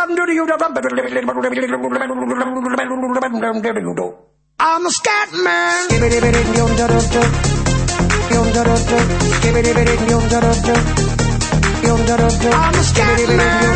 I'm a scat man. I'm a scat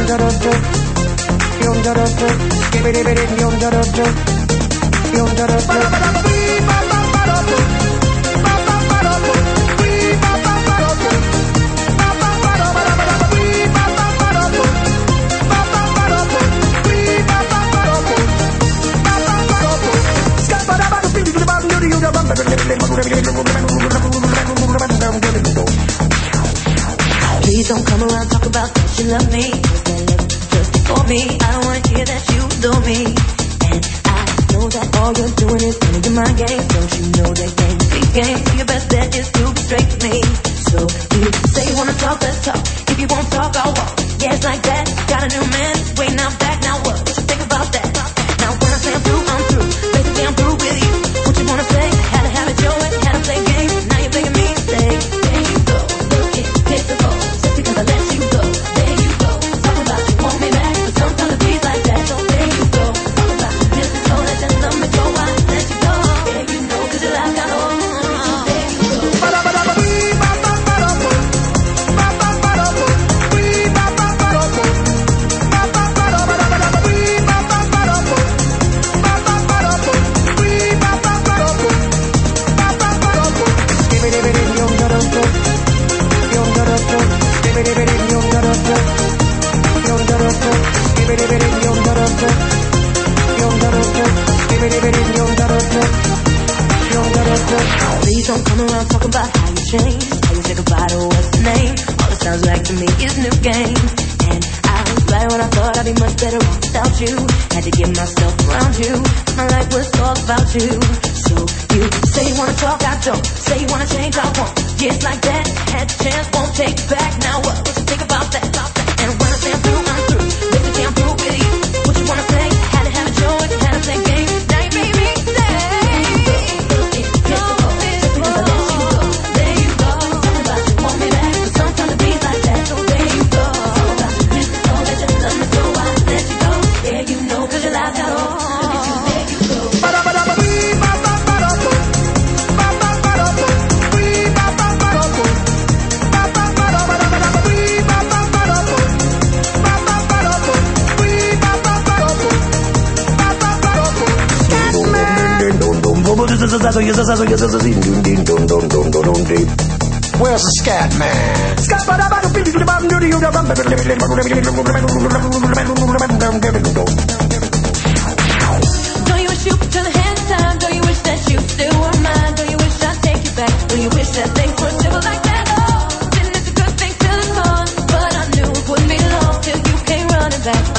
Please don't come around, talk about that you love me. Cause that love just for me. I don't wanna hear that you adore me. And I know that all you're doing is playing your mind games. Don't you know that game big game? So your best bet is to be straight with me. So you say you wanna talk, let's talk. If you won't talk, I'll walk. Yeah, it's like that. Got a new man, waiting out back. Now what? What you think about that? Now when I say I'm through, I'm through. Basically I'm through with you. What you wanna say? Had to have it your way, had to play games. Now you're begging me to stay. There you go, looking pitiful. Just because I let you go. There you go. Talk about you want me back, but sometimes it beats like that. So there you go. Talk about you miss me so that just love me so I let you go. There you know, cause your life got on. There you go. Please don't come around talking about how you changed. How you said goodbye to what's the name. All it sounds like to me is new game. And I was right when I thought I'd be much better off without you. Had to get myself around you. My life was all about you. So you say you wanna talk, I don't. Say you wanna change, I won't. Just like that, had the chance, won't take it back. Now what? What you think about that? And when I say I'm through, I'm through. Basically I'm through with you. What you wanna say? Had to have it your way, had to play games. Now you made me stay. Where's the scat man? Don't you wish you could turn the hands of time? Don't you wish that you still were mine? Don't you wish I'd take you back? Don't you wish that things were simple like that? Oh, didn't it's a good thing till it's gone? But I knew it wouldn't be long till you came running back.